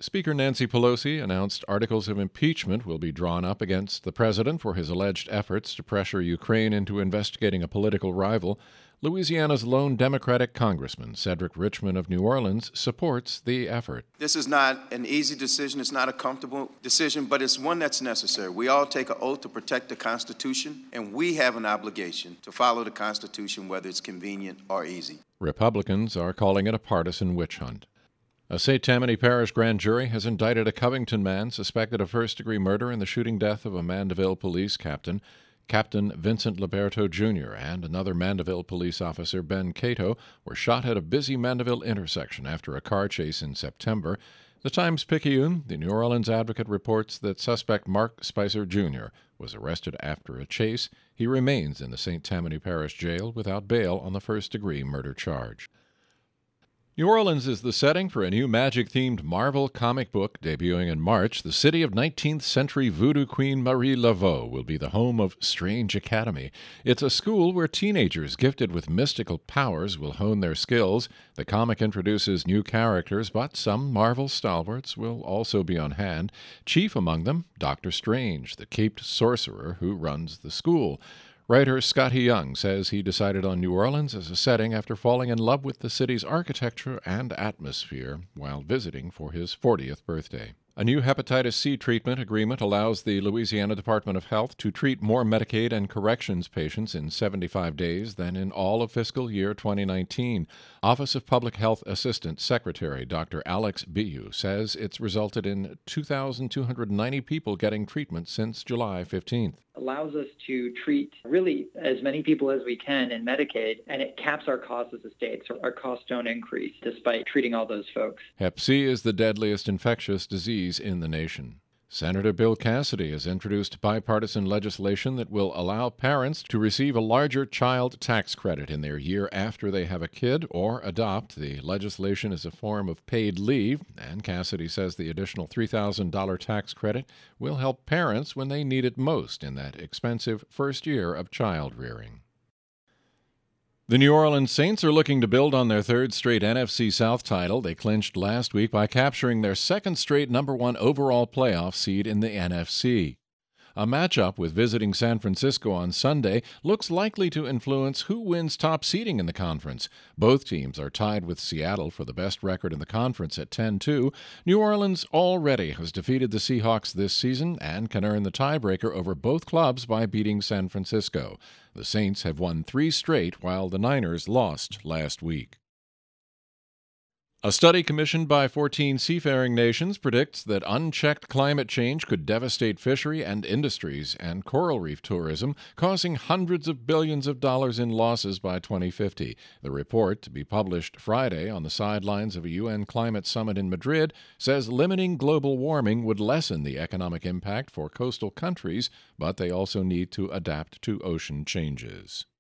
Speaker Nancy Pelosi announced articles of impeachment will be drawn up against the president for his alleged efforts to pressure Ukraine into investigating a political rival. Louisiana's lone Democratic congressman, Cedric Richmond of New Orleans, supports the effort. This is not an easy decision. It's not a comfortable decision, but it's one that's necessary. We all take an oath to protect the Constitution, and we have an obligation to follow the Constitution, whether it's convenient or easy. Republicans are calling it a partisan witch hunt. A St. Tammany Parish grand jury has indicted a Covington man suspected of first-degree murder in the shooting death of a Mandeville police captain. Captain Vincent Liberto Jr. and another Mandeville police officer, Ben Cato, were shot at a busy Mandeville intersection after a car chase in September. The Times-Picayune, the New Orleans Advocate, reports that suspect Mark Spicer Jr. was arrested after a chase. He remains in the St. Tammany Parish Jail without bail on the first-degree murder charge. New Orleans is the setting for a new magic-themed Marvel comic book debuting in March. The city of 19th century voodoo queen Marie Laveau will be the home of Strange Academy. It's a school where teenagers gifted with mystical powers will hone their skills. The comic introduces new characters, but some Marvel stalwarts will also be on hand. Chief among them, Dr. Strange, the caped sorcerer who runs the school. Writer Scotty Young says he decided on New Orleans as a setting after falling in love with the city's architecture and atmosphere while visiting for his 40th birthday. A new hepatitis C treatment agreement allows the Louisiana Department of Health to treat more Medicaid and corrections patients in 75 days than in all of fiscal year 2019. Office of Public Health Assistant Secretary Dr. Alex Biu says it's resulted in 2,290 people getting treatment since July 15th. Allows us to treat really as many people as we can in Medicaid, and it caps our costs as a state, so our costs don't increase despite treating all those folks. Hep C is the deadliest infectious disease in the nation. Senator Bill Cassidy has introduced bipartisan legislation that will allow parents to receive a larger child tax credit in their year after they have a kid or adopt. The legislation is a form of paid leave, and Cassidy says the additional $3,000 tax credit will help parents when they need it most in that expensive first year of child rearing. The New Orleans Saints are looking to build on their third straight NFC South title they clinched last week by capturing their second straight number one overall playoff seed in the NFC. A matchup with visiting San Francisco on Sunday looks likely to influence who wins top seeding in the conference. Both teams are tied with Seattle for the best record in the conference at 10-2. New Orleans already has defeated the Seahawks this season and can earn the tiebreaker over both clubs by beating San Francisco. The Saints have won 3 straight, while the Niners lost last week. A study commissioned by 14 seafaring nations predicts that unchecked climate change could devastate fishery and industries and coral reef tourism, causing hundreds of billions of dollars in losses by 2050. The report, to be published Friday on the sidelines of a UN climate summit in Madrid, says limiting global warming would lessen the economic impact for coastal countries, but they also need to adapt to ocean changes.